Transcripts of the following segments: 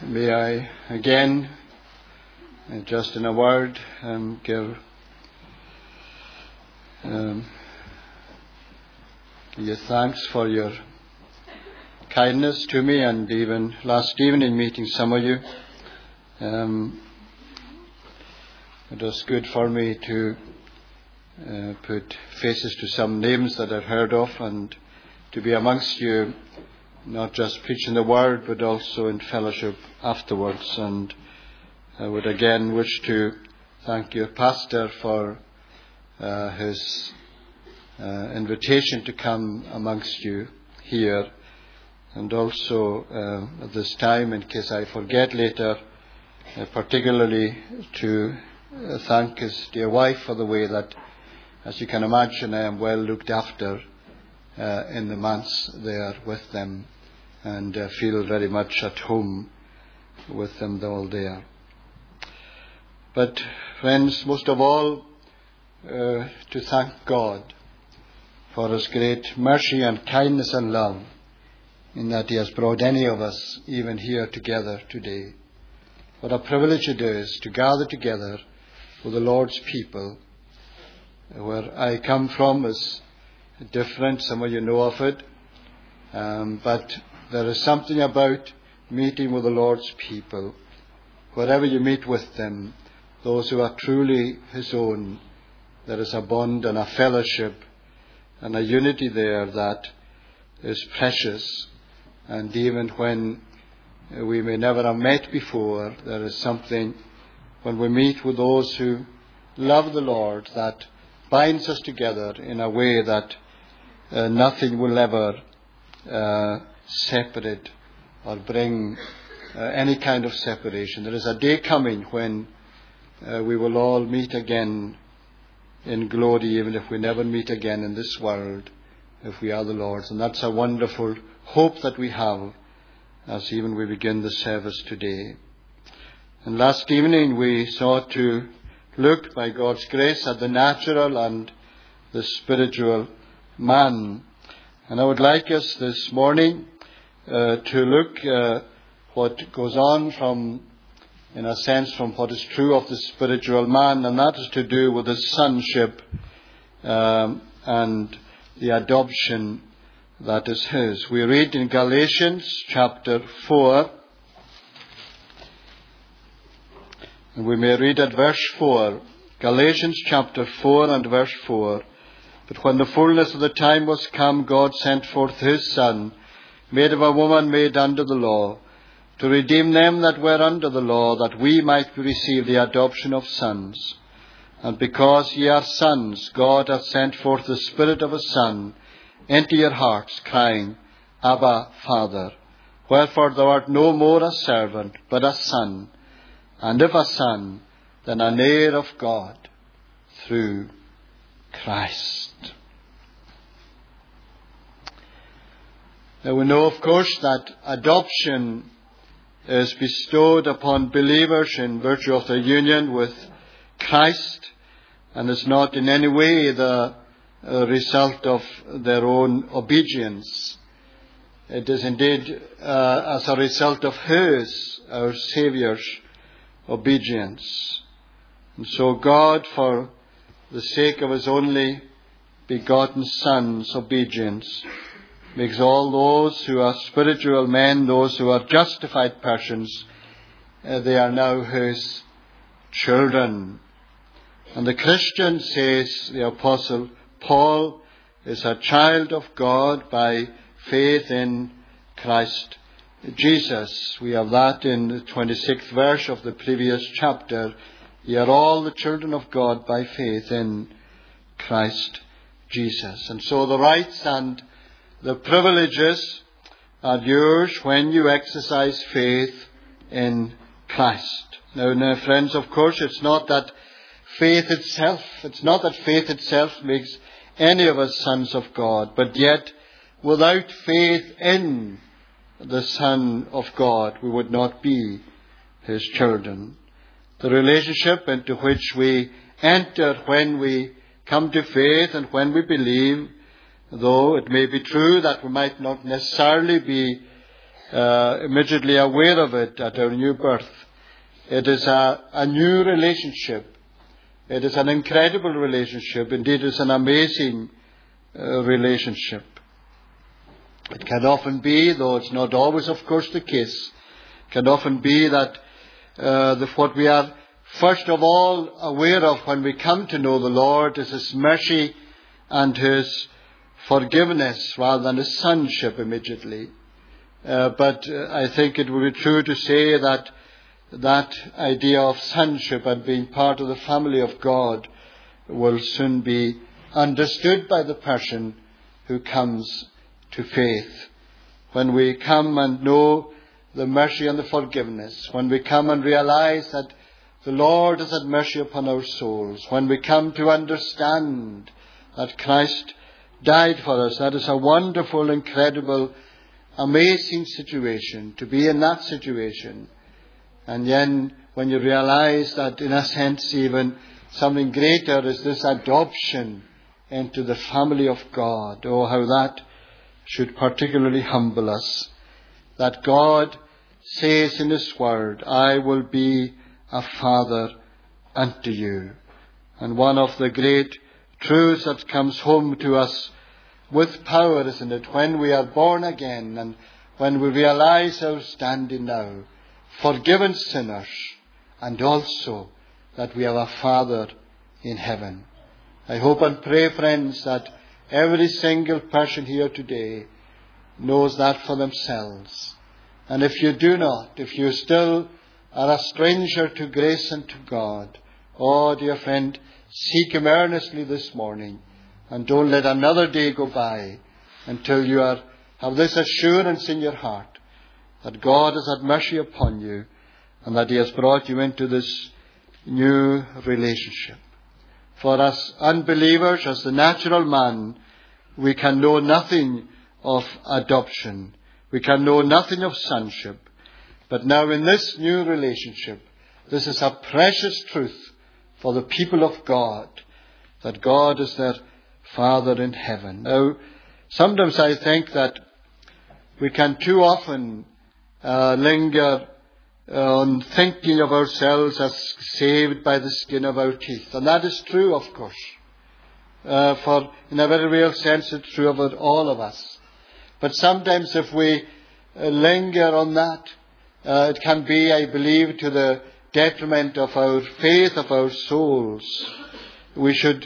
May I again, just in a word, give you thanks for your kindness to me, and even last evening meeting some of you. It was good for me to put faces to some names that I've heard of, and to be amongst you, not just preaching the word, but also in fellowship afterwards. And I would again wish to thank your pastor for his invitation to come amongst you here. And also at this time, in case I forget later, particularly to thank his dear wife for the way that, as you can imagine, I am well looked after in the months there with them, and feel very much at home with them all there. But friends, most of all, to thank God for his great mercy and kindness and love, in that he has brought any of us even here together today. What a privilege it is to gather together with the Lord's people. Where I come from is different, some of you know of it, but there is something about meeting with the Lord's people. Wherever you meet with them, those who are truly his own, there is a bond and a fellowship and a unity there that is precious. And even when we may never have met before, there is something when we meet with those who love the Lord that binds us together in a way that nothing will ever separate or bring any kind of separation. There is a day coming when we will all meet again in glory, even if we never meet again in this world, if we are the Lord's. And that's a wonderful hope that we have as even we begin the service today. And last evening we sought to look, by God's grace, at the natural and the spiritual man. And I would like us this morning to look what goes on from, in a sense, from what is true of the spiritual man, and that is to do with his sonship and the adoption that is his. We read in Galatians chapter 4, and we may read at verse 4. Galatians chapter 4 and verse 4. But when the fullness of the time was come, God sent forth his Son, made of a woman made under the law, to redeem them that were under the law, that we might receive the adoption of sons. And because ye are sons, God hath sent forth the Spirit of his Son into your hearts, crying, Abba, Father. Wherefore thou art no more a servant, but a son. And if a son, then an heir of God through Christ. Now we know, of course, that adoption is bestowed upon believers in virtue of their union with Christ, and is not in any way the result of their own obedience. It is indeed as a result of his, our Saviour's, obedience. And so God, for the sake of his only begotten Son's obedience, makes all those who are spiritual men, those who are justified persons, they are now his children. And the Christian, says the Apostle Paul, is a child of God by faith in Christ Jesus. We have that in the 26th verse of the previous chapter. Ye are all the children of God by faith in Christ Jesus. And so the rights and the privileges are yours when you exercise faith in Christ. Now, friends, of course, it's not that faith itself makes any of us sons of God, but yet without faith in the Son of God, we would not be his children. The relationship into which we enter when we come to faith and when we believe, though it may be true that we might not necessarily be immediately aware of it at our new birth. It is a new relationship. It is an incredible relationship. Indeed, it's an amazing relationship. It can often be, though it's not always, of course, the case, can often be that what we are first of all aware of when we come to know the Lord is His mercy and His forgiveness rather than His sonship immediately. But I think it would be true to say that that idea of sonship and being part of the family of God will soon be understood by the person who comes to faith. When we come and know the mercy and the forgiveness, when we come and realize that the Lord has had mercy upon our souls, when we come to understand that Christ died for us, that is a wonderful, incredible, amazing situation, to be in that situation. And then when you realize that in a sense even something greater is this adoption into the family of God, oh how that should particularly humble us. That God says in His Word, I will be a father unto you. And one of the great truths that comes home to us with power, isn't it, when we are born again and when we realize our standing now, forgiven sinners, and also that we have a Father in heaven. I hope and pray, friends, that every single person here today knows that for themselves. And if you do not, if you still are a stranger to grace and to God, oh, dear friend, seek Him earnestly this morning, and don't let another day go by until you have this assurance in your heart that God has had mercy upon you and that He has brought you into this new relationship. For us unbelievers, as the natural man, we can know nothing of adoption. We can know nothing of sonship. But now in this new relationship, this is a precious truth for the people of God, that God is their Father in heaven. Now, sometimes I think that we can too often linger on thinking of ourselves as saved by the skin of our teeth. And that is true, of course. For in a very real sense, it's true about all of us. But sometimes if we linger on that, it can be, I believe, to the detriment of our faith, of our souls. We should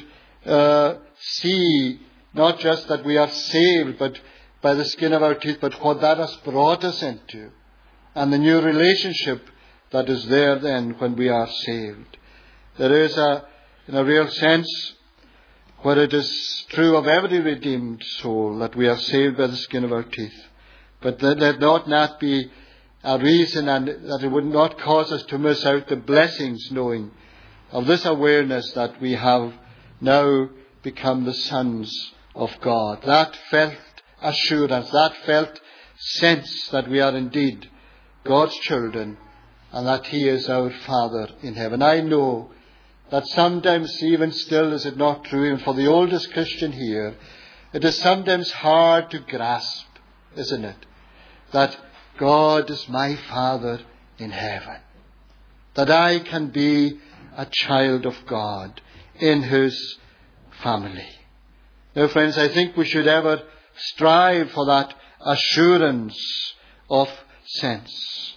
see not just that we are saved, but by the skin of our teeth, but what that has brought us into, and the new relationship that is there then when we are saved. There is in a real sense, where it is true of every redeemed soul that we are saved by the skin of our teeth. But let not be a reason, and that it would not cause us to miss out the blessings, knowing of this awareness that we have now become the sons of God. That felt assurance, that felt sense that we are indeed God's children and that He is our Father in heaven. I know that sometimes, even still, is it not true, even for the oldest Christian here, it is sometimes hard to grasp, isn't it, that God is my Father in heaven, that I can be a child of God in His family. Now, friends, I think we should ever strive for that assurance of sense.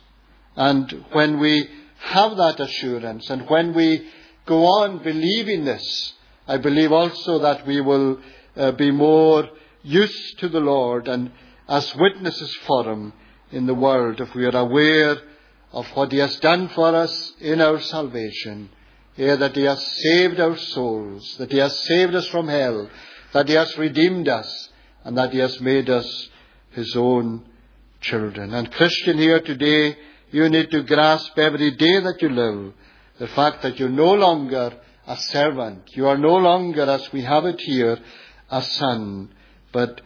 And when we have that assurance, and when we go on believing this, I believe also that we will be more used to the Lord and as witnesses for Him in the world, if we are aware of what He has done for us in our salvation, that He has saved our souls, that He has saved us from hell, that He has redeemed us, and that He has made us His own children. And Christian here today, you need to grasp every day that you live the fact that you're no longer a servant. You are no longer, as we have it here, a son, but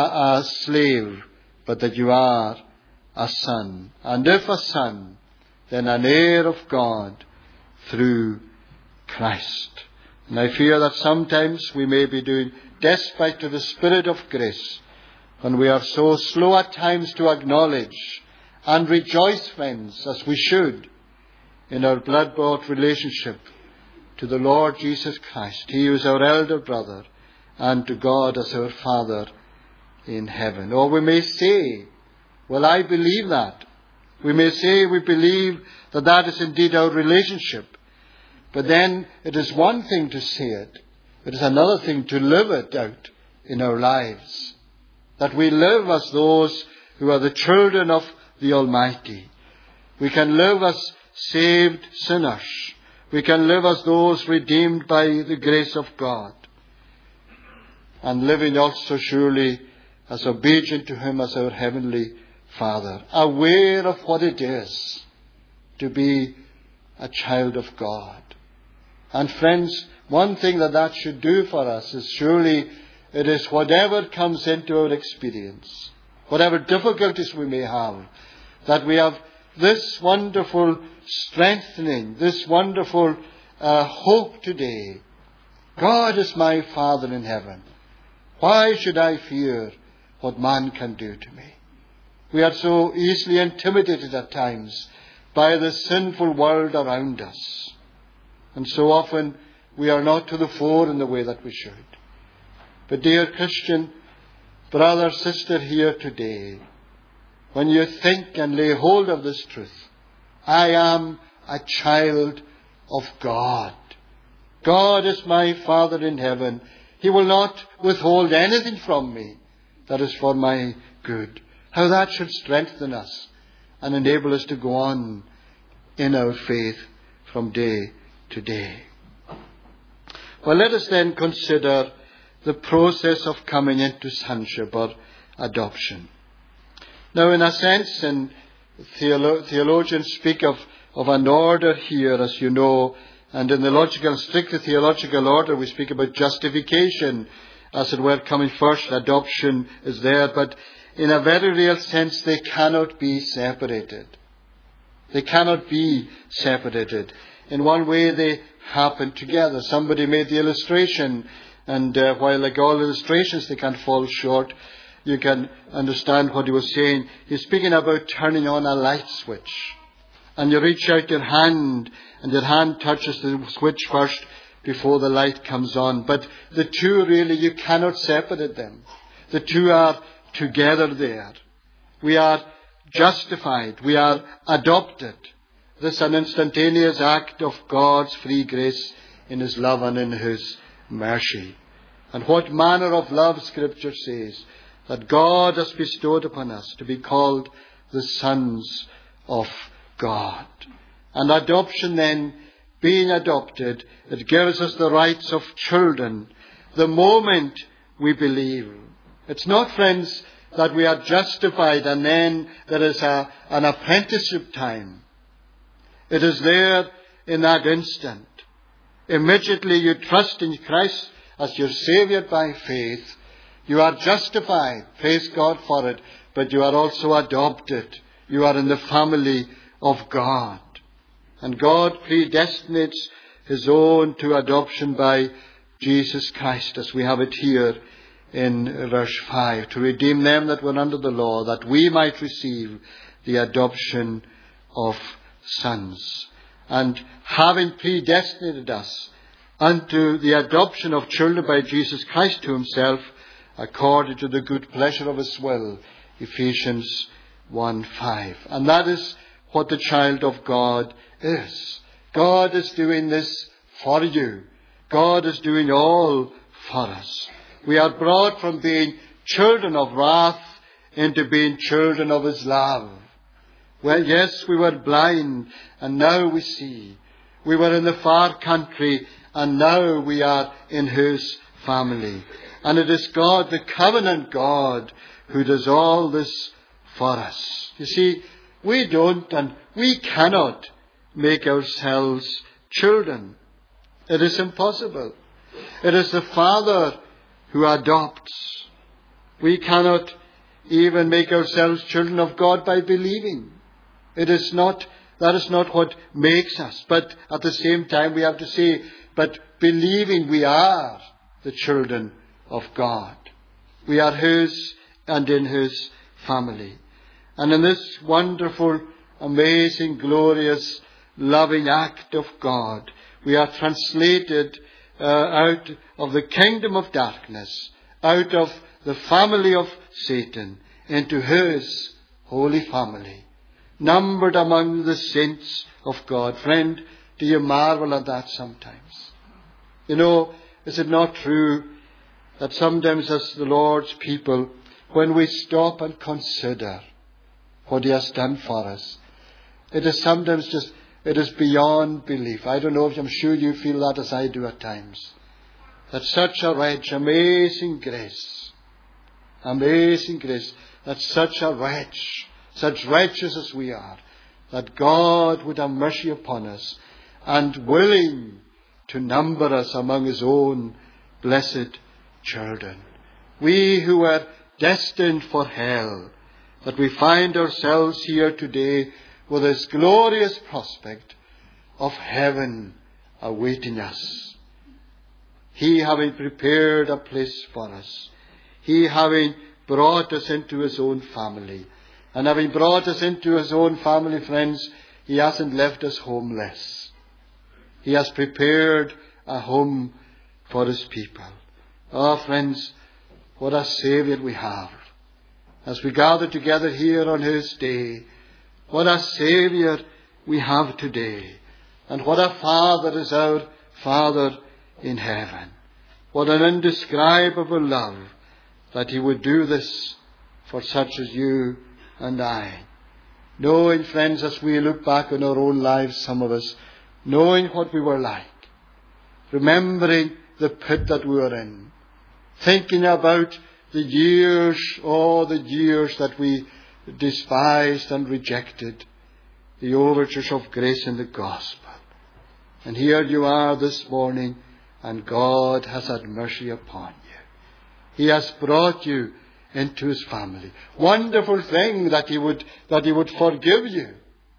a slave, but that you are a son. And if a son, then an heir of God through Christ. And I fear that sometimes we may be doing despite to the Spirit of grace, when we are so slow at times to acknowledge and rejoice, friends, as we should, in our blood-bought relationship to the Lord Jesus Christ. He is our elder brother, and to God as our Father in heaven. Or we may say, well, I believe that. We may say we believe that that is indeed our relationship. But then it is one thing to say it. It is another thing to live it out in our lives. That we live as those who are the children of the Almighty. We can live as saved sinners. We can live as those redeemed by the grace of God. And living also surely as obedient to Him as our Heavenly Father. Aware of what it is to be a child of God. And friends, one thing that should do for us is surely it is whatever comes into our experience, whatever difficulties we may have, that we have this wonderful strengthening, this wonderful hope today. God is my Father in heaven. Why should I fear what man can do to me? We are so easily intimidated at times by the sinful world around us. And so often we are not to the fore in the way that we should. But dear Christian, brother, sister here today, when you think and lay hold of this truth, I am a child of God. God is my Father in heaven. He will not withhold anything from me that is for my good. How that should strengthen us and enable us to go on in our faith from day to day. Well, let us then consider the process of coming into sonship or adoption. Now, in a sense, and theologians speak of an order here, as you know, and in the strictly theological order, we speak about justification, as it were, coming first. Adoption is there, but in a very real sense, they cannot be separated. They cannot be separated. In one way, they happen together. Somebody made the illustration, and while like all illustrations, they can fall short, you can understand what he was saying. He's speaking about turning on a light switch. And you reach out your hand, and your hand touches the switch first before the light comes on. But the two really, you cannot separate them. The two are together there. We are justified. We are adopted. This is an instantaneous act of God's free grace in His love and in His mercy. And what manner of love, Scripture says, that God has bestowed upon us to be called the sons of God. And adoption then, being adopted, it gives us the rights of children the moment we believe. It's not, friends, that we are justified and then there is an apprenticeship time. It is there in that instant. Immediately you trust in Christ as your Saviour by faith. You are justified. Praise God for it. But you are also adopted. You are in the family of God. And God predestinates His own to adoption by Jesus Christ, as we have it here in verse 5, to redeem them that were under the law, that we might receive the adoption of sons. And having predestinated us unto the adoption of children by Jesus Christ to Himself, according to the good pleasure of His will, Ephesians 1:5. And that is what the child of God is. God is doing this for you. God is doing all for us. We are brought from being children of wrath into being children of His love. Well, yes, we were blind, and now we see. We were in the far country, and now we are in His family. And it is God, the covenant God, who does all this for us. You see, we don't and we cannot make ourselves children. It is impossible. It is the Father who adopts. We cannot even make ourselves children of God by believing. That is not what makes us. But at the same time we have to say, but believing we are the children of God. We are His and in His family. And in this wonderful, amazing, glorious, loving act of God, we are translated out of the kingdom of darkness, out of the family of Satan, into his holy family, numbered among the saints of God. Friend, do you marvel at that sometimes? You know, is it not true that sometimes as the Lord's people, when we stop and consider what he has done for us, it is sometimes just, it is beyond belief. I don't know if I'm sure you feel that as I do at times. That such a wretch, amazing grace, that such a wretch, such wretches as we are, that God would have mercy upon us and willing to number us among his own blessed children. We who were destined for hell, that we find ourselves here today with this glorious prospect of heaven awaiting us. He having prepared a place for us. He having brought us into his own family. And having brought us into his own family, friends, he hasn't left us homeless. He has prepared a home for his people. Oh, friends, what a Saviour we have. As we gather together here on his day, what a Saviour we have today. And what a Father is our Father in heaven. What an indescribable love that he would do this for such as you and I. Knowing, friends, as we look back on our own lives, some of us, knowing what we were like, remembering the pit that we were in, thinking about the years that we despised and rejected, the overtures of grace in the gospel. And here you are this morning, and God has had mercy upon you. He has brought you into his family. Wonderful thing that he would forgive you.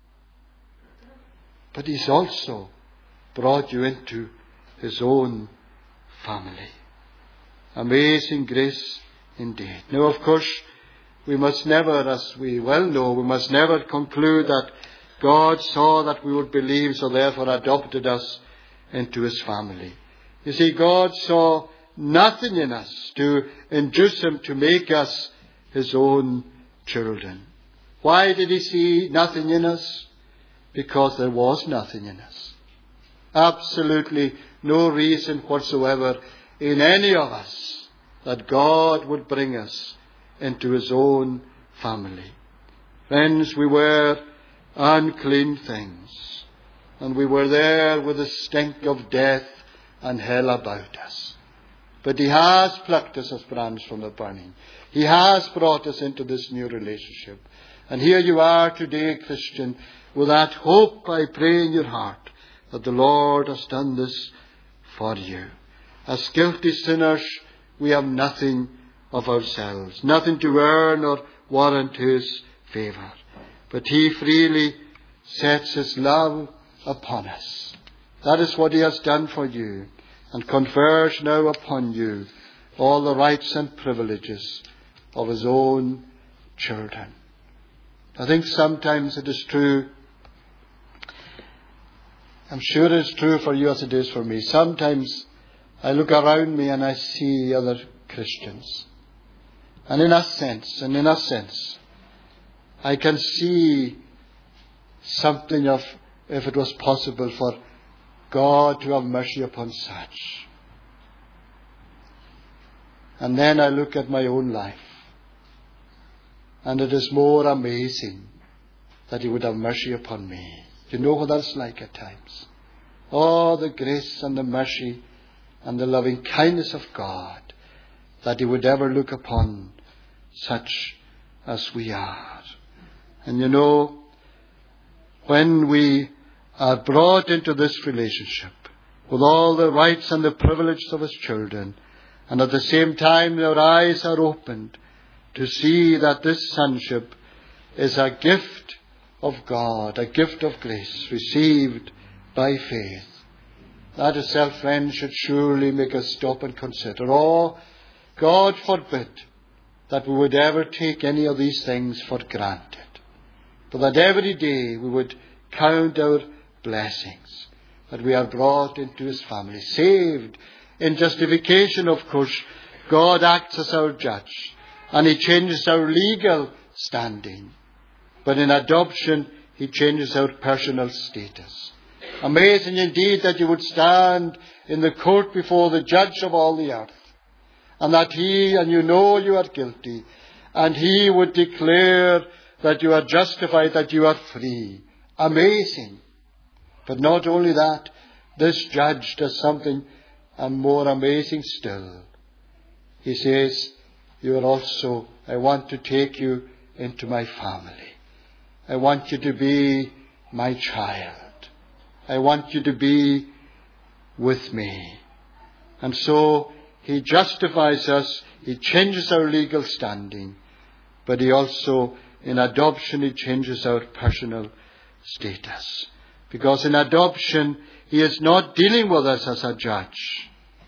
But he's also brought you into his own family. Amazing grace indeed. Now, of course, we must never, as we well know, we must never conclude that God saw that we would believe, so therefore adopted us into his family. You see, God saw nothing in us to induce him to make us his own children. Why did he see nothing in us? Because there was nothing in us. Absolutely no reason whatsoever in any of us that God would bring us into his own family. Friends, we were unclean things, and we were there with the stink of death and hell about us. But he has plucked us as brands from the burning. He has brought us into this new relationship. And here you are today, Christian, with that hope, I pray, in your heart that the Lord has done this for you. As guilty sinners, we have nothing of ourselves, nothing to earn or warrant his favour. But he freely sets his love upon us. That is what he has done for you, and confers now upon you all the rights and privileges of his own children. I think sometimes it is true, I'm sure it is true for you as it is for me. Sometimes I look around me and I see other Christians. And in a sense, I can see something of, if it was possible for God to have mercy upon such. And then I look at my own life, and it is more amazing that he would have mercy upon me. You know what that's like at times. Oh, the grace and the mercy and the loving kindness of God, that he would ever look upon such as we are. And you know, when we are brought into this relationship with all the rights and the privileges of his children, and at the same time our eyes are opened to see that this sonship is a gift of God, a gift of grace received by faith, that itself, friends, should surely make us stop and consider. Oh, God forbid that we would ever take any of these things for granted. but that every day we would count our blessings, that we are brought into His family, saved. In justification, of course, God acts as our judge, and He changes our legal standing. But in adoption, He changes our personal status. Amazing indeed that you would stand in the court before the judge of all the earth, and that He, and you know you are guilty, and He would declare that you are justified, that you are free. Amazing. But not only that, this judge does something more amazing still. He says, you are also, I want to take you into my family. I want you to be my child. I want you to be with me. And so He justifies us. He changes our legal standing. But He also, in adoption, He changes our personal status. Because in adoption, He is not dealing with us as a judge,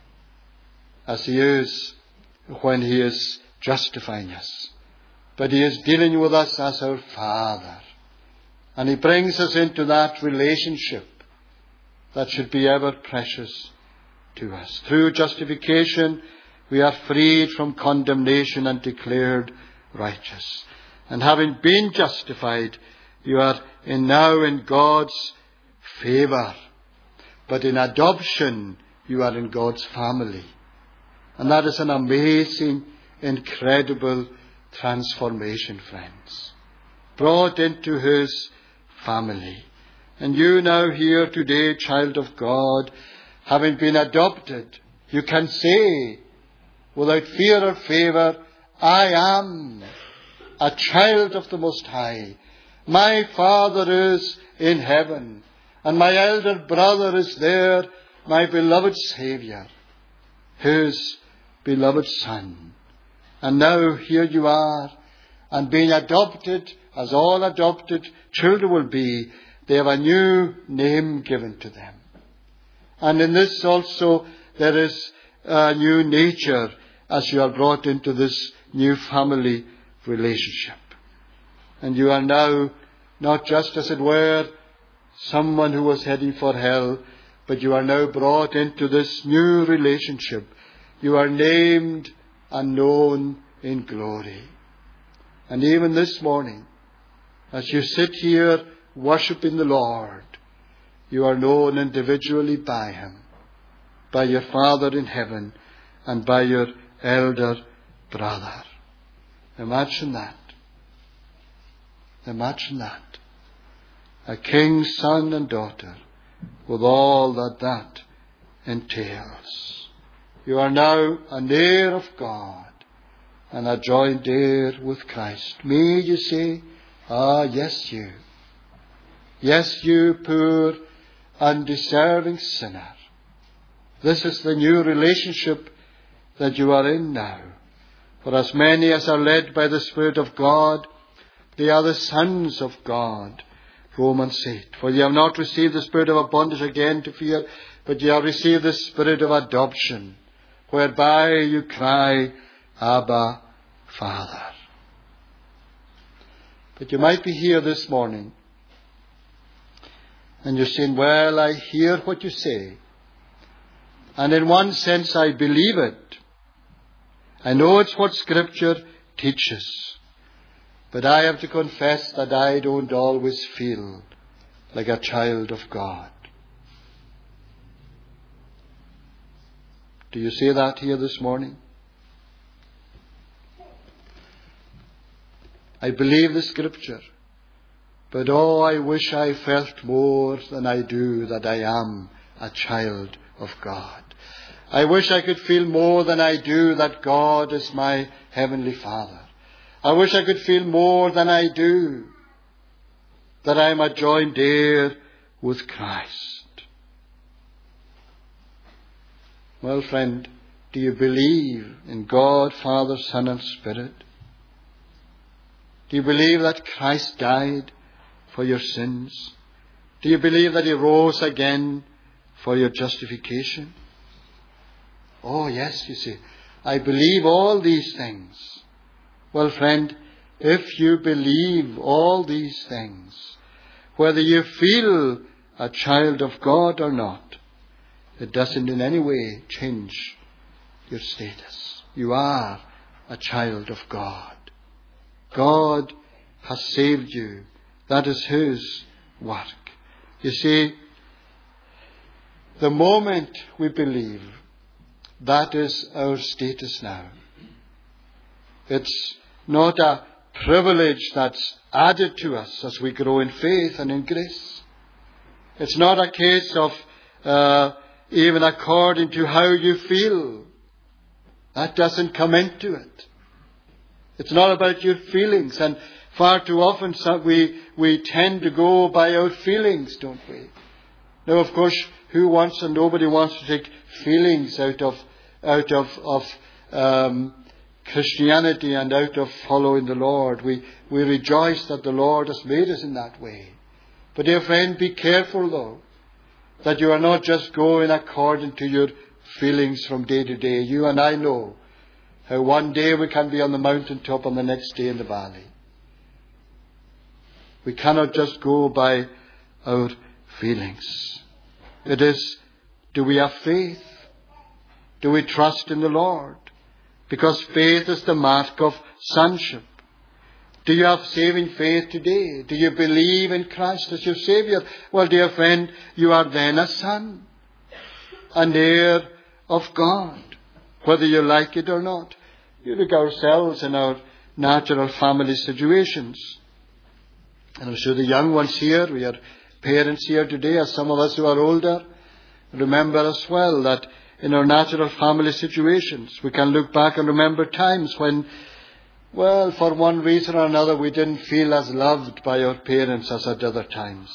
as He is when He is justifying us. But He is dealing with us as our Father. And He brings us into that relationship that should be ever precious to us. Through justification, we are freed from condemnation and declared righteous. And having been justified, you are now in God's favour. But in adoption, you are in God's family. And that is an amazing, incredible transformation, friends. Brought into His family. And you now here today, child of God, having been adopted, you can say, without fear or favour, I am a child of the Most High. My Father is in heaven, and my elder brother is there, my beloved Saviour, His beloved Son. And now here you are, and being adopted, as all adopted children will be, they have a new name given to them. And in this also there is a new nature as you are brought into this new family relationship. And you are now not just, as it were, someone who was heading for hell, but you are now brought into this new relationship. You are named and known in glory. And even this morning, as you sit here worshipping the Lord, you are known individually by Him, by your Father in heaven, and by your elder brother. Imagine that. Imagine that. A king's son and daughter, with all that entails. You are now an heir of God, and a joint heir with Christ. Me, you say? Ah, yes, you. Yes, you poor, undeserving sinner. This is the new relationship that you are in now. For as many as are led by the Spirit of God, they are the sons of God. Romans 8. For you have not received the spirit of bondage again to fear, but you have received the spirit of adoption, whereby you cry, Abba, Father. But you might be here this morning, and you're saying, well, I hear what you say. And in one sense, I believe it. I know it's what Scripture teaches. But I have to confess that I don't always feel like a child of God. Do you say that here this morning? I believe the Scripture. But oh, I wish I felt more than I do that I am a child of God. I wish I could feel more than I do that God is my Heavenly Father. I wish I could feel more than I do that I am a joint heir with Christ. Well, friend, do you believe in God, Father, Son, and Spirit? Do you believe that Christ died for your sins? Do you believe that He rose again for your justification? Oh, yes, you see, I believe all these things. Well, friend, if you believe all these things, whether you feel a child of God or not, it doesn't in any way change your status. You are a child of God. God has saved you. That is His work. You see, the moment we believe, that is our status now. It's not a privilege that's added to us as we grow in faith and in grace. It's not a case of even according to how you feel. That doesn't come into it. It's not about your feelings. And far too often we tend to go by our feelings, don't we? Now, of course, who wants and nobody wants to take feelings out of Christianity and out of following the Lord. We rejoice that the Lord has made us in that way. But dear friend, be careful though, that you are not just going according to your feelings from day to day. You and I know how one day we can be on the mountaintop and the next day in the valley. We cannot just go by our feelings. It is, do we have faith? Do we trust in the Lord? Because faith is the mark of sonship. Do you have saving faith today? Do you believe in Christ as your Saviour? Well, dear friend, you are then a son, an heir of God, whether you like it or not. You look ourselves in our natural family situations. And I'm sure the young ones here, we are parents here today, as some of us who are older, remember as well that in our natural family situations, we can look back and remember times when, well, for one reason or another, we didn't feel as loved by our parents as at other times.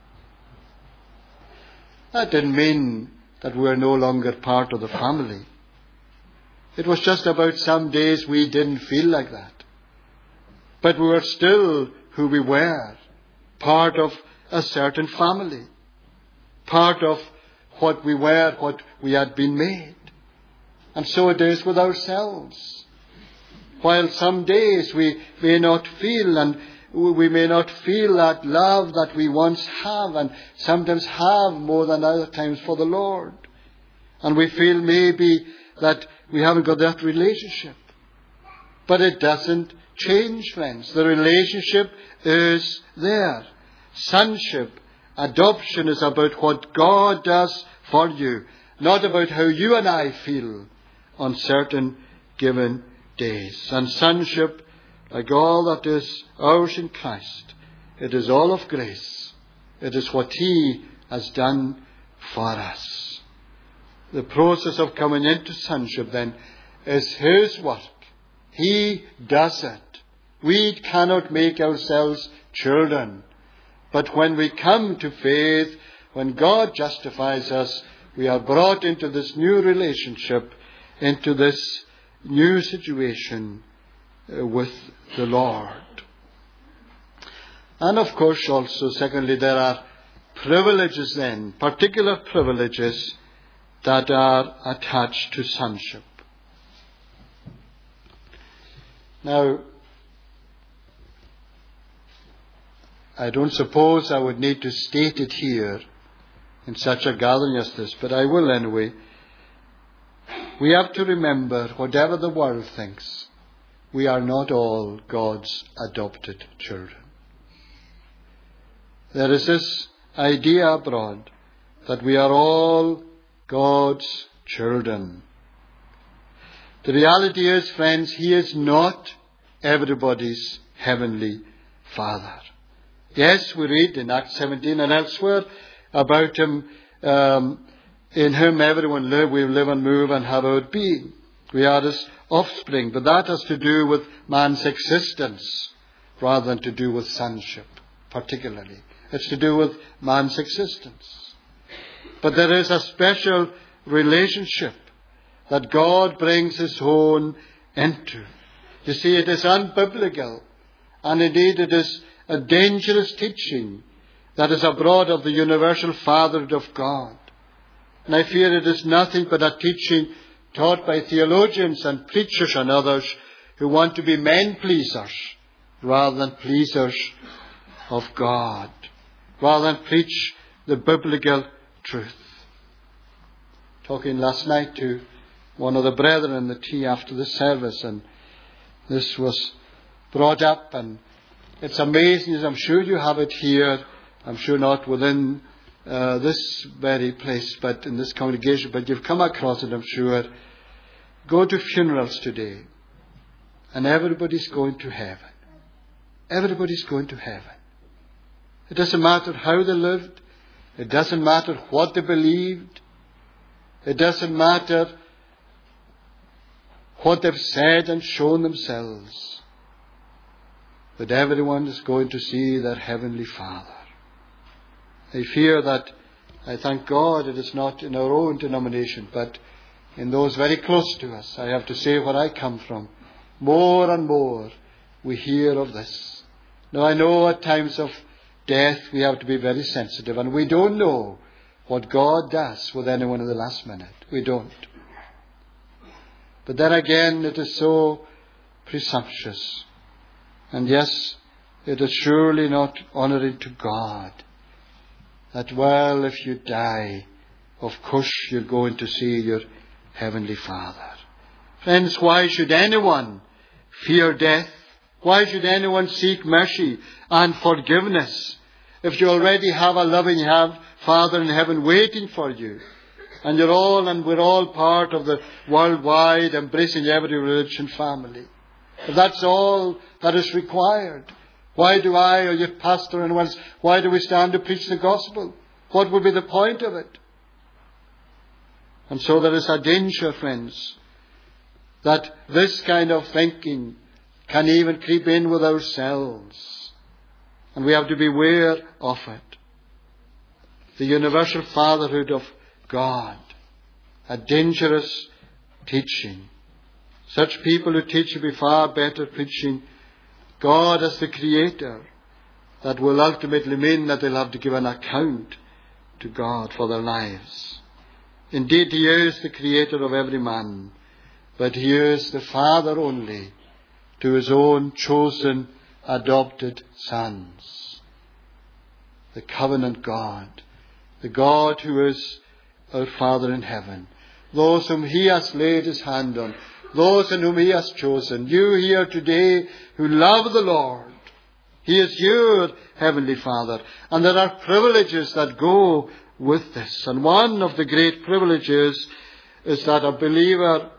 That didn't mean that we were no longer part of the family. It was just about some days we didn't feel like that. But we were still who we were, part of a certain family, part of what we were, what we had been made. And so it is with ourselves. While some days we may not feel, and we may not feel that love that we once have, and sometimes have more than other times for the Lord. And we feel maybe that we haven't got that relationship. But it doesn't change, friends. The relationship is there. Sonship, adoption is about what God does for you, not about how you and I feel on certain given days. And sonship, like all that is ours in Christ, it is all of grace. It is what He has done for us. The process of coming into sonship then is His work. He does it. We cannot make ourselves children. But when we come to faith, when God justifies us, we are brought into this new relationship, into this new situation with the Lord. And of course also, secondly, there are privileges then, particular privileges that are attached to sonship. Now, I don't suppose I would need to state it here in such a gathering as this, but I will anyway. We have to remember, whatever the world thinks, we are not all God's adopted children. There is this idea abroad that we are all God's children. The reality is, friends, He is not everybody's heavenly Father. Yes, we read in Acts 17 and elsewhere about Him, in whom everyone we live and move and have our being. We are His offspring, but that has to do with man's existence rather than to do with sonship, particularly. It's to do with man's existence. But there is a special relationship that God brings His own into. You see, it is unbiblical, and indeed it is a dangerous teaching that is abroad of the universal fatherhood of God. And I fear it is nothing but a teaching taught by theologians and preachers and others who want to be men pleasers rather than pleasers of God, rather than preach the biblical truth. Talking last night to one of the brethren in the tea after the service, and this was brought up, and it's amazing, as I'm sure you have it here. I'm sure not within this very place, but in this congregation, but you've come across it, I'm sure. Go to funerals today, and everybody's going to heaven. Everybody's going to heaven. It doesn't matter how they lived. It doesn't matter what they believed. It doesn't matter what they've said and shown themselves. But everyone is going to see their Heavenly Father. I fear that, I thank God, it is not in our own denomination, but in those very close to us. I have to say where I come from. More and more we hear of this. Now I know at times of death we have to be very sensitive, and we don't know what God does with anyone in the last minute. We don't. But then again, it is so presumptuous. And yes, it is surely not honouring to God that, well, if you die, of course you're going to see your Heavenly Father. Friends, why should anyone fear death? Why should anyone seek mercy and forgiveness if you already have a loving Father in heaven waiting for you? And we're all part of the worldwide, embracing every religion family. If that's all that is required, why do I, or your pastor, and why do we stand to preach the gospel? What would be the point of it? And so there is a danger, friends, that this kind of thinking can even creep in with ourselves. And we have to beware of it. The universal fatherhood of God, a dangerous teaching. Such people who teach will be far better preaching God as the Creator. That will ultimately mean that they'll have to give an account to God for their lives. Indeed, He is the Creator of every man, but He is the Father only to His own chosen, adopted sons. The covenant God, the God who is our Father in heaven, those whom He has laid His hand on, those in whom He has chosen. You here today who love the Lord, He is your Heavenly Father. And there are privileges that go with this. And one of the great privileges is that a believer,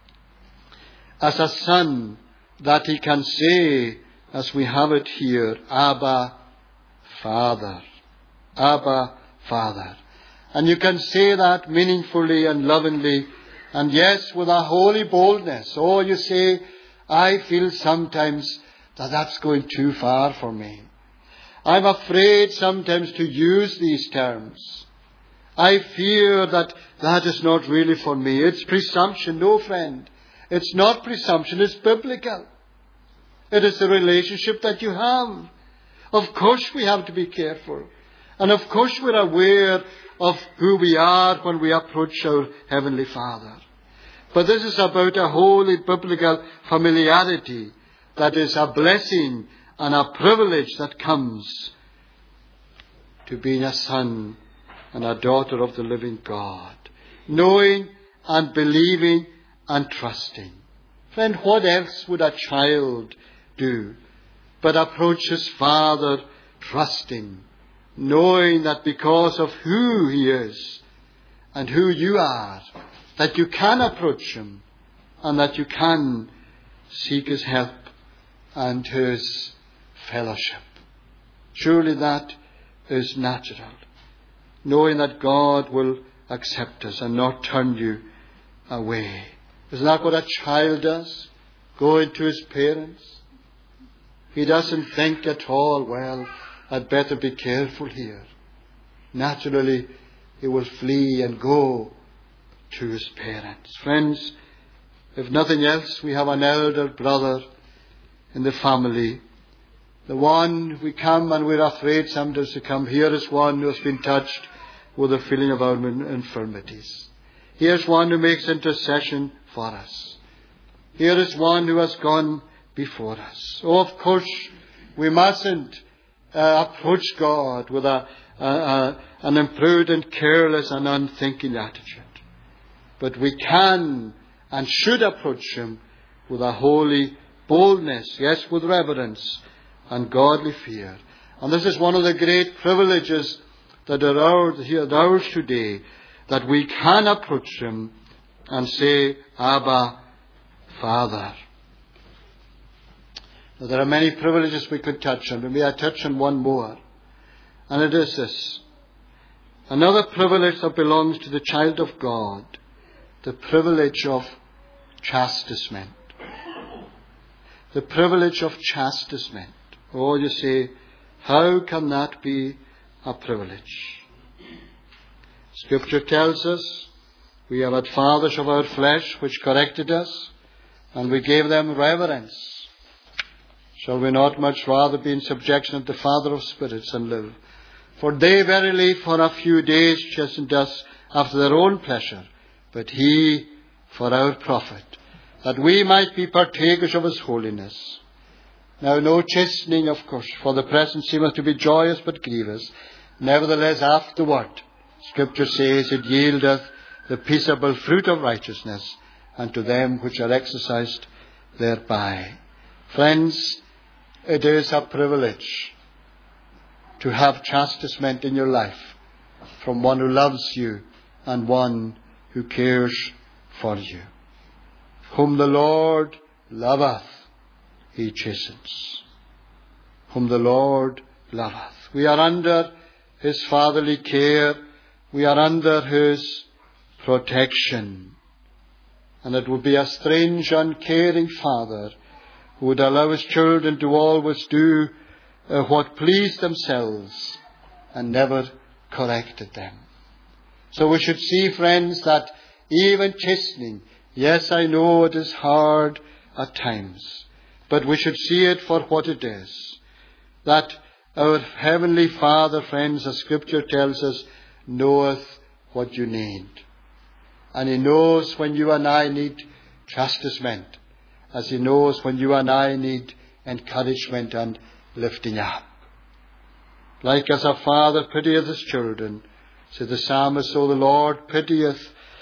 as a son, that he can say, as we have it here, Abba, Father. Abba, Father. And you can say that meaningfully and lovingly, and yes, with a holy boldness. Oh, you say, I feel sometimes that that's going too far for me. I'm afraid sometimes to use these terms. I fear that that is not really for me. It's presumption. No, friend. It's not presumption. It's biblical. It is the relationship that you have. Of course we have to be careful. And of course we're aware of who we are when we approach our Heavenly Father. But this is about a holy biblical familiarity that is a blessing and a privilege that comes to being a son and a daughter of the living God. Knowing and believing and trusting. Friend, what else would a child do but approach his father trusting, knowing that because of who he is and who you are, that you can approach him and that you can seek his help and his fellowship. Surely that is natural, knowing that God will accept us and not turn you away. Isn't that what a child does? Going to his parents. He doesn't think at all, well, I'd better be careful here. Naturally, he will flee and go to his parents. Friends, if nothing else, we have an elder brother in the family. The one we come and we're afraid sometimes to come. Here is one who has been touched with the feeling of our infirmities. Here's one who makes intercession for us. Here is one who has gone before us. Oh, of course, we mustn't approach God with an imprudent, careless and unthinking attitude. But we can and should approach Him with a holy boldness, yes, with reverence and godly fear. And this is one of the great privileges that are ours today, that we can approach Him and say, Abba, Father. Now, there are many privileges we could touch on, but may I touch on one more. And it is this. Another privilege that belongs to the child of God, the privilege of chastisement. The privilege of chastisement. Oh, you say, how can that be a privilege? Scripture tells us we have had fathers of our flesh which corrected us, and we gave them reverence. Shall we not much rather be in subjection of the Father of spirits and live? For they verily for a few days chastened us after their own pleasure, but He for our profit, that we might be partakers of His holiness. Now no chastening, of course, for the present seemeth to be joyous but grievous. Nevertheless afterward, Scripture says, it yieldeth the peaceable fruit of righteousness unto them which are exercised thereby. Friends, it is a privilege to have chastisement in your life from one who loves you and one who cares for you. Whom the Lord loveth, He chastens. Whom the Lord loveth. We are under His fatherly care. We are under His protection. And it would be a strange, uncaring Father who would allow His children to always do what pleased themselves and never corrected them. So we should see, friends, that even chastening, yes, I know it is hard at times, but we should see it for what it is. That our Heavenly Father, friends, as Scripture tells us, knoweth what you need. And He knows when you and I need chastisement, as He knows when you and I need encouragement and lifting up. Like as a father pitieth his children, said the psalmist, so the Lord pitieth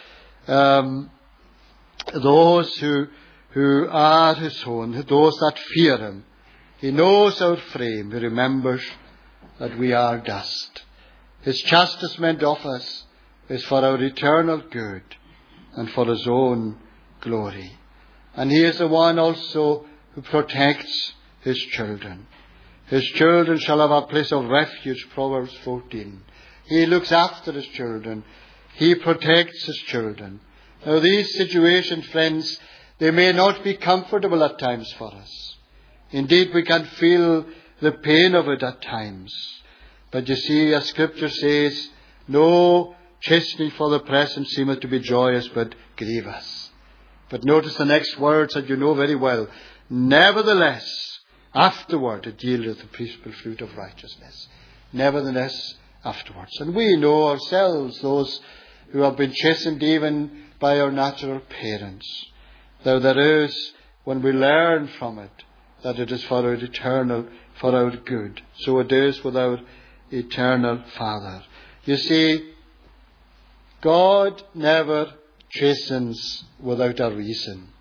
those who are His own, those that fear Him. He knows our frame. He remembers that we are dust. His chastisement of us is for our eternal good and for His own glory. And He is the one also who protects His children. His children shall have a place of refuge, Proverbs 14. He looks after His children. He protects His children. Now these situations, friends, they may not be comfortable at times for us. Indeed, we can feel the pain of it at times. But you see, as Scripture says, no chastening for the present seemeth to be joyous, but grievous. But notice the next words that you know very well. Nevertheless, afterward it yieldeth the peaceable fruit of righteousness. Nevertheless, afterwards. And we know ourselves, those who have been chastened even by our natural parents, though there is, when we learn from it, that it is for our eternal, for our good. So it is with our eternal Father. You see, God never chastens without a reason.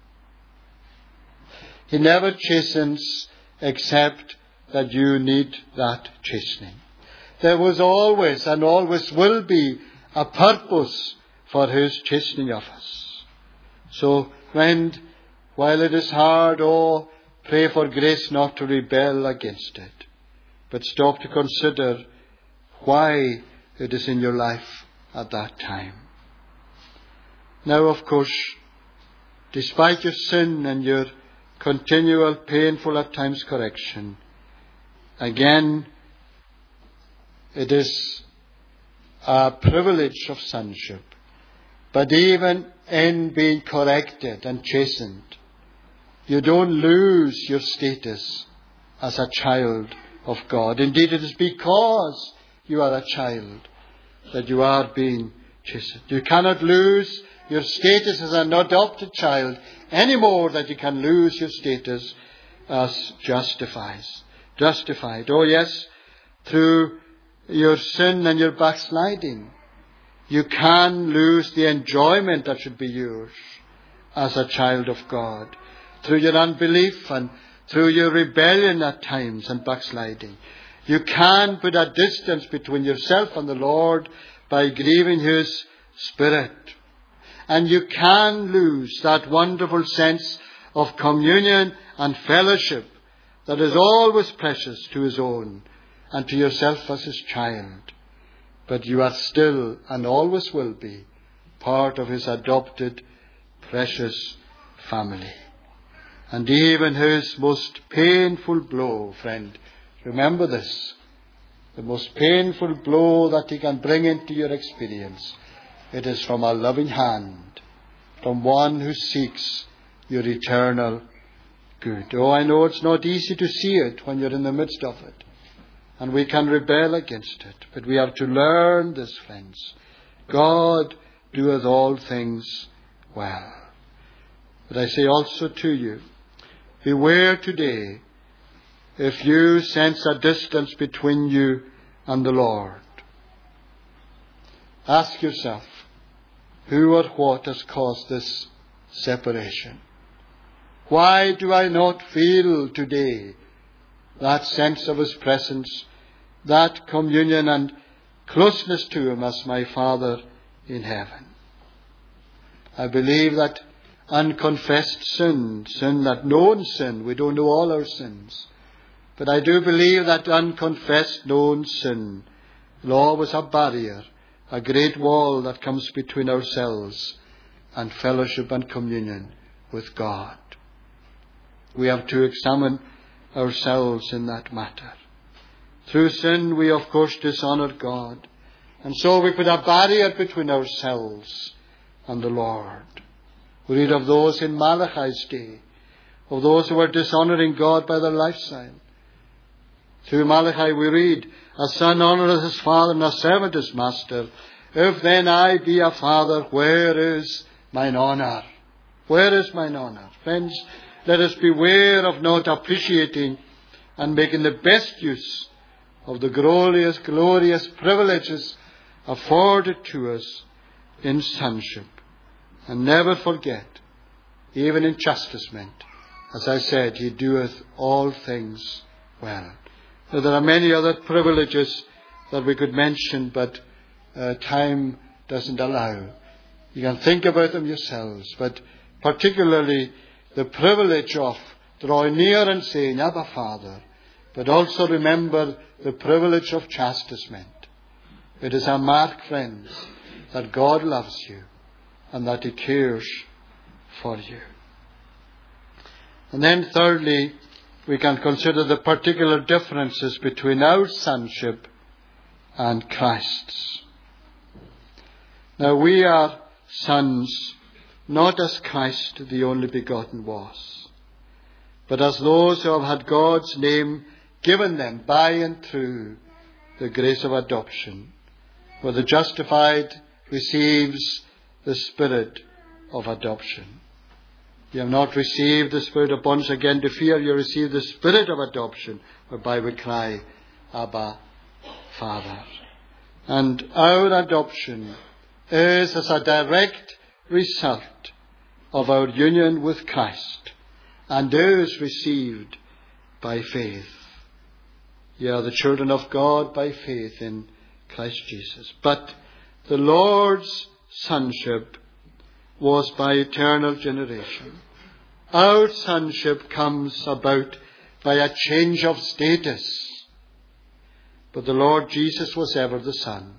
He never chastens except that you need that chastening. There was always and always will be a purpose for His chastening of us. So, friend, while it is hard, pray for grace not to rebel against it, but stop to consider why it is in your life at that time. Now, of course, despite your sin and your continual, painful at times correction, again, it is a privilege of sonship. But even in being corrected and chastened, you don't lose your status as a child of God. Indeed, it is because you are a child that you are being chastened. You cannot lose your status as an adopted child any more than you can lose your status us justified. Oh yes, through your sin and your backsliding, you can lose the enjoyment that should be yours as a child of God. Through your unbelief and through your rebellion at times and backsliding, you can put a distance between yourself and the Lord by grieving His Spirit. And you can lose that wonderful sense of communion and fellowship that is always precious to His own and to yourself as His child. But you are still and always will be part of His adopted, precious family. And even His most painful blow, friend, remember this, the most painful blow that He can bring into your experience, it is from a loving hand, from one who seeks your eternal good. Oh, I know it's not easy to see it when you're in the midst of it, and we can rebel against it, but we have to learn this, friends. God doeth all things well. But I say also to you, beware today if you sense a distance between you and the Lord. Ask yourself, who or what has caused this separation? Why do I not feel today that sense of His presence, that communion and closeness to Him as my Father in heaven? I believe that unconfessed sin, that known sin, we don't know all our sins, but I do believe that unconfessed known sin will always have a barrier, a great wall that comes between ourselves and fellowship and communion with God. We have to examine ourselves in that matter. Through sin we of course dishonour God, and so we put a barrier between ourselves and the Lord. We read of those in Malachi's day, of those who were dishonouring God by their lifestyle. Through Malachi we read, a son honoureth his father, and a servant his master. If then I be a father, where is mine honour? Where is mine honour? Friends, let us beware of not appreciating and making the best use of the glorious privileges afforded to us in sonship. And never forget, even in chastisement, as I said, He doeth all things well. Now, there are many other privileges that we could mention, but time doesn't allow. You can think about them yourselves, but particularly the privilege of drawing near and saying, Abba, Father, but also remember the privilege of chastisement. It is a mark, friends, that God loves you and that He cares for you. And then thirdly, we can consider the particular differences between our sonship and Christ's. Now we are sons not as Christ the only begotten was, but as those who have had God's name given them by and through the grace of adoption, where the justified receives the Spirit of adoption. You have not received the spirit of bondage again to fear. You receive the Spirit of adoption, whereby we cry, Abba, Father. And our adoption is as a direct result of our union with Christ, and is received by faith. You are the children of God by faith in Christ Jesus. But the Lord's sonship was by eternal generation. Our sonship comes about by a change of status. But the Lord Jesus was ever the Son.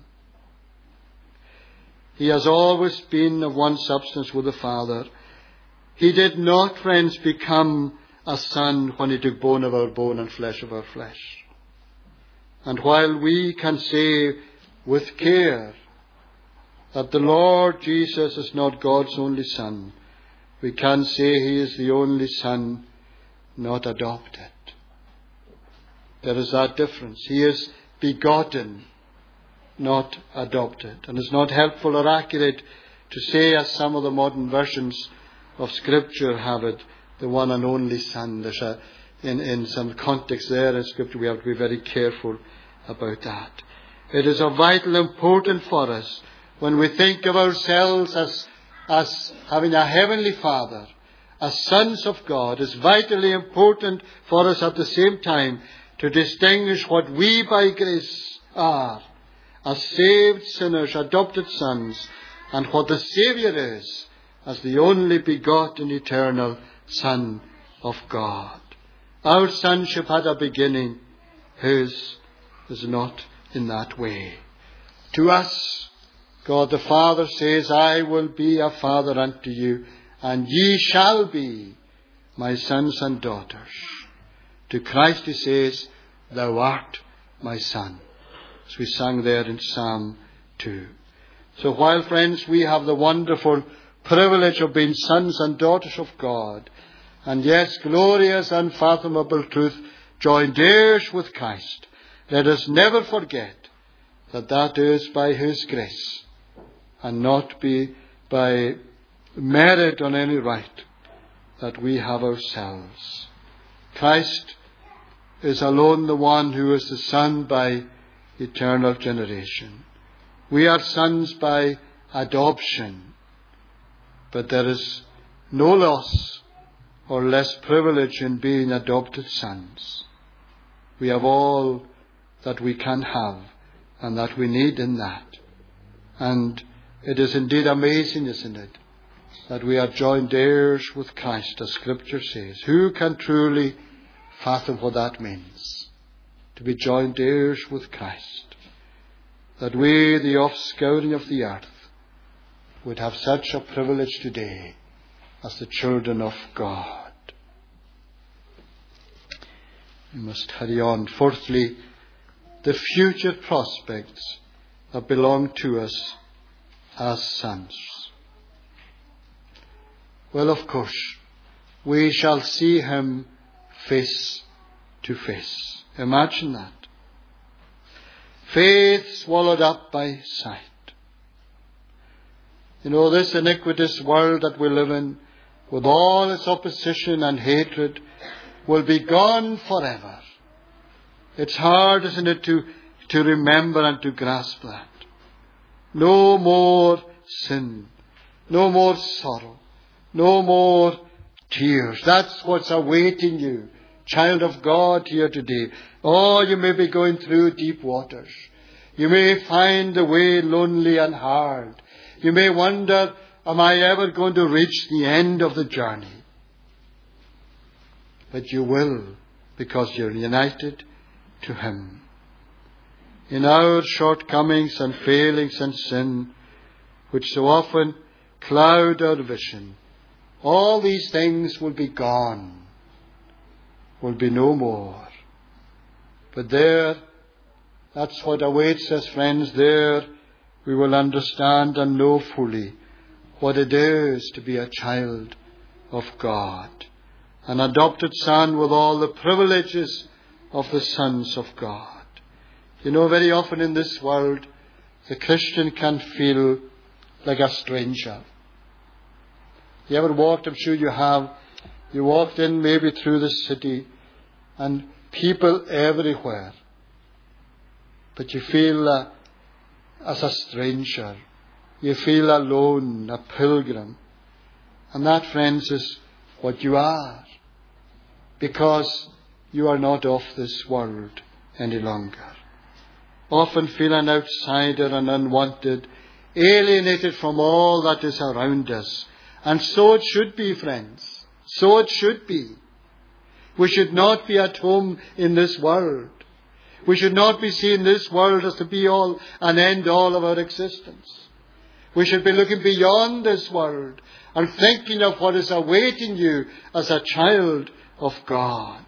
He has always been of one substance with the Father. He did not, friends, become a son when He took bone of our bone and flesh of our flesh. And while we can say with care that the Lord Jesus is not God's only Son, we can say He is the only Son, not adopted. There is that difference. He is begotten, not adopted. And it's not helpful or accurate to say, as some of the modern versions of Scripture have it, the one and only Son. There's a in some context there in Scripture. We have to be very careful about that. It is of vital importance for us when we think of ourselves as having a Heavenly Father, as sons of God. It's vitally important for us at the same time to distinguish what we by grace are, as saved sinners, adopted sons, and what the Saviour is, as the only begotten eternal Son of God. Our sonship had a beginning. His is not in that way. To us, God the Father says, I will be a father unto you, and ye shall be my sons and daughters. To Christ he says, thou art my son. As we sang there in Psalm 2. So while, friends, we have the wonderful privilege of being sons and daughters of God, and yes, glorious, unfathomable truth, joined heirs with Christ, let us never forget that that is by his grace, and not be by merit on any right that we have ourselves. Christ is alone the one who is the Son by eternal generation. We are sons by adoption, but there is no loss or less privilege in being adopted sons. We have all that we can have and that we need in that. And it is indeed amazing, isn't it, that we are joined heirs with Christ, as Scripture says. Who can truly fathom what that means? To be joined heirs with Christ. That we, the offscouring of the earth, would have such a privilege today as the children of God. We must hurry on. Fourthly, the future prospects that belong to us as sons. Well, of course, we shall see him face to face. Imagine that. Faith swallowed up by sight. You know, this iniquitous world that we live in, with all its opposition and hatred, will be gone forever. It's hard, isn't it, to remember and to grasp that. No more sin. No more sorrow. No more tears. That's what's awaiting you, child of God, here today. Oh, you may be going through deep waters. You may find the way lonely and hard. You may wonder, am I ever going to reach the end of the journey? But you will, because you're united to him. In our shortcomings and failings and sin, which so often cloud our vision, all these things will be gone, will be no more. But there, that's what awaits us, friends. There we will understand and know fully what it is to be a child of God, an adopted son with all the privileges of the sons of God. You know, very often in this world, the Christian can feel like a stranger. You ever walked, I'm sure you have, you walked in maybe through the city and people everywhere. But you feel as a stranger. You feel alone, a pilgrim. And that, friends, is what you are. Because you are not of this world any longer. Often feel an outsider and unwanted, alienated from all that is around us. And so it should be, friends. So it should be. We should not be at home in this world. We should not be seeing this world as the be-all and end-all of our existence. We should be looking beyond this world and thinking of what is awaiting you as a child of God.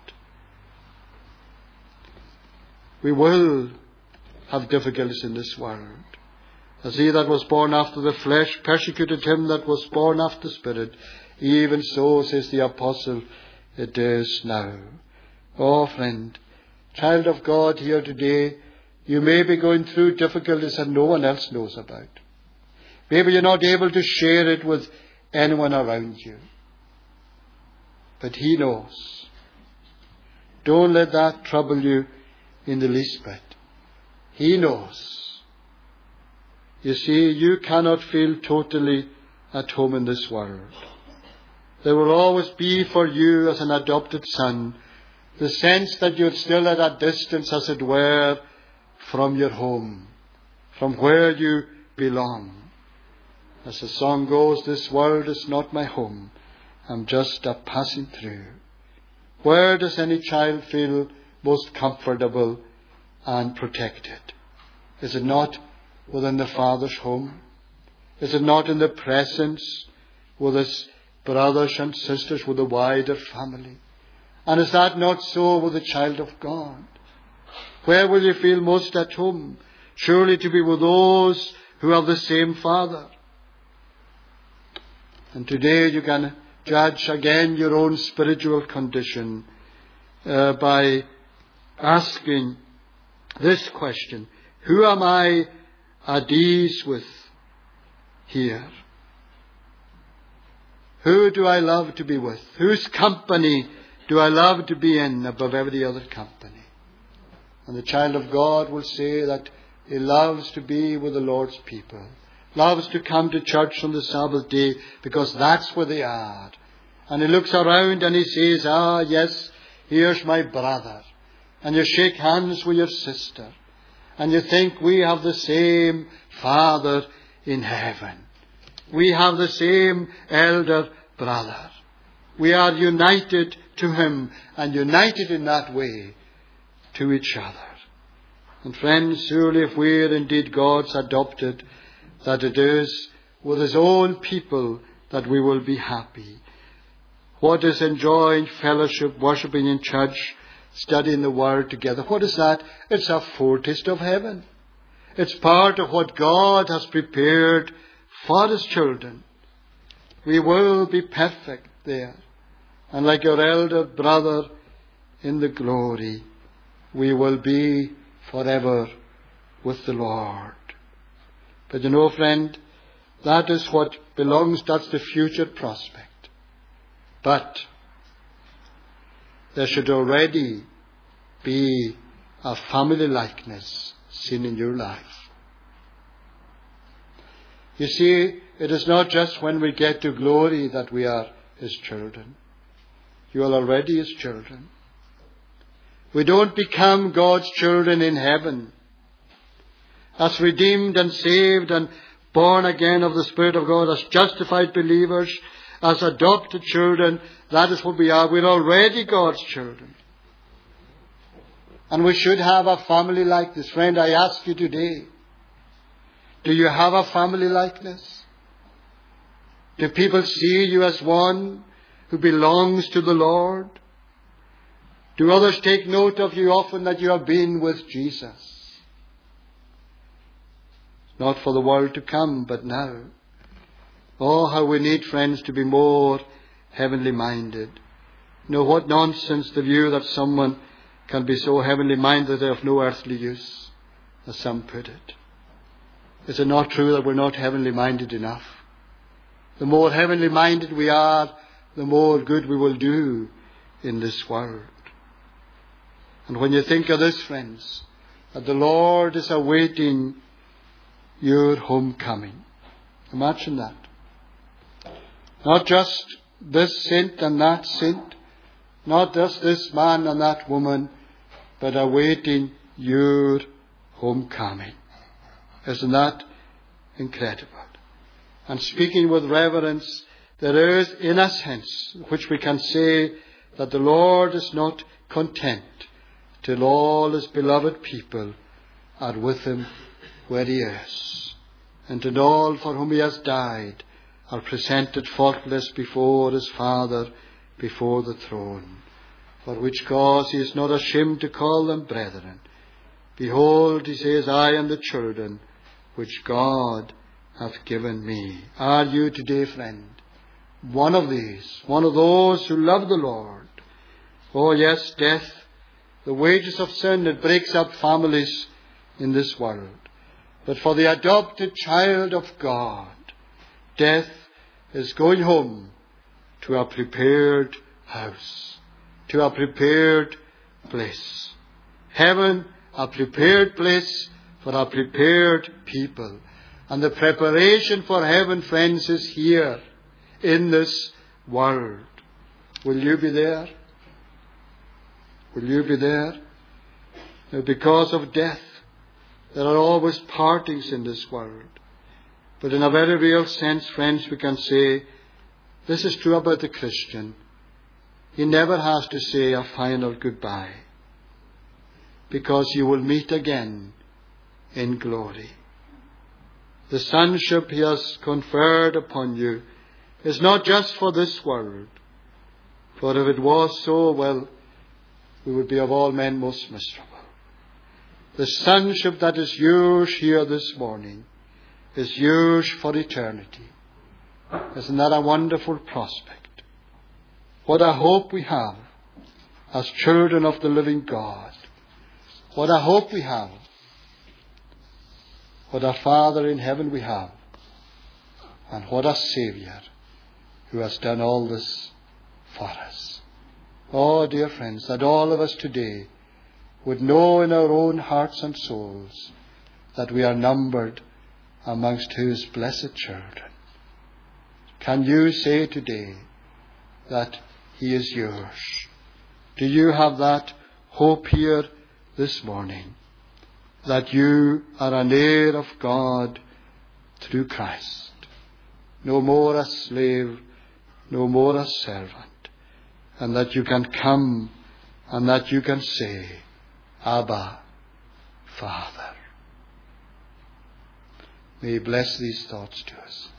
We will have difficulties in this world. As he that was born after the flesh persecuted him that was born after the Spirit, even so, says the apostle, it is now. Oh, friend, child of God here today, you may be going through difficulties that no one else knows about. Maybe you're not able to share it with anyone around you. But he knows. Don't let that trouble you in the least bit. He knows. You see, you cannot feel totally at home in this world. There will always be for you as an adopted son the sense that you're still at a distance, as it were, from your home, from where you belong. As the song goes, this world is not my home. I'm just a passing through. Where does any child feel most comfortable and protected? Is it not within the Father's home? Is it not in the presence with his brothers and sisters, with the wider family? And is that not so with the child of God? Where will you feel most at home? Surely to be with those who have the same Father. And today you can judge again your own spiritual condition by asking this question: who am I at ease with here? Who do I love to be with? Whose company do I love to be in above every other company? And the child of God will say that he loves to be with the Lord's people, loves to come to church on the Sabbath day, because that's where they are. And he looks around and he says, yes, here's my brother. And you shake hands with your sister. And you think, we have the same Father in heaven. We have the same elder brother. We are united to him, and united in that way to each other. And friends, surely if we are indeed God's adopted, that it is with his own people that we will be happy. What is enjoying fellowship, worshipping in church, studying the Word together? What is that? It's a foretaste of heaven. It's part of what God has prepared for his children. We will be perfect there. And like your elder brother in the glory, we will be forever with the Lord. But you know, friend, that is what belongs, that's the future prospect. But there should already be a family likeness seen in your life. You see, it is not just when we get to glory that we are his children. You are already his children. We don't become God's children in heaven as redeemed and saved and born again of the Spirit of God, as justified believers, as adopted children. That is what we are. We're already God's children. And we should have a family like this. Friend, I ask you today, do you have a family likeness? Do people see you as one who belongs to the Lord? Do others take note of you often that you have been with Jesus? Not for the world to come, but now. Oh, how we need, friends, to be more heavenly minded. You know, what nonsense the view that someone can be so heavenly minded they're of no earthly use, as some put it. Is it not true that we're not heavenly minded enough? The more heavenly minded we are, the more good we will do in this world. And when you think of this, friends, that the Lord is awaiting your homecoming. Imagine that. Not just this saint and that saint, not just this man and that woman, but awaiting your homecoming. Isn't that incredible? And speaking with reverence, there is, in a sense, which we can say that the Lord is not content till all his beloved people are with him where he is, and till all for whom he has died are presented faultless before his Father, before the throne, for which cause he is not ashamed to call them brethren. Behold, he says, I am the children which God hath given me. Are you today, friend, one of these, one of those who love the Lord? Oh yes, death, the wages of sin, it breaks up families in this world. But for the adopted child of God, death is going home to a prepared house, to a prepared place. Heaven, a prepared place for a prepared people. And the preparation for heaven, friends, is here in this world. Will you be there? Will you be there? Now, because of death, there are always partings in this world. But in a very real sense, friends, we can say this is true about the Christian. He never has to say a final goodbye, because you will meet again in glory. The sonship He has conferred upon you is not just for this world. For if it was so, well, we would be of all men most miserable. The sonship that is yours here this morning is yours for eternity. Isn't that a wonderful prospect? What a hope we have as children of the living God. What a hope we have. What a Father in heaven we have. And what a Saviour who has done all this for us. Oh, dear friends, that all of us today would know in our own hearts and souls that we are numbered amongst His blessed children. Can you say today that He is yours? Do you have that hope here this morning, that you are an heir of God through Christ? No more a slave, no more a servant. And that you can come and that you can say, Abba, Father. May He bless these thoughts to us.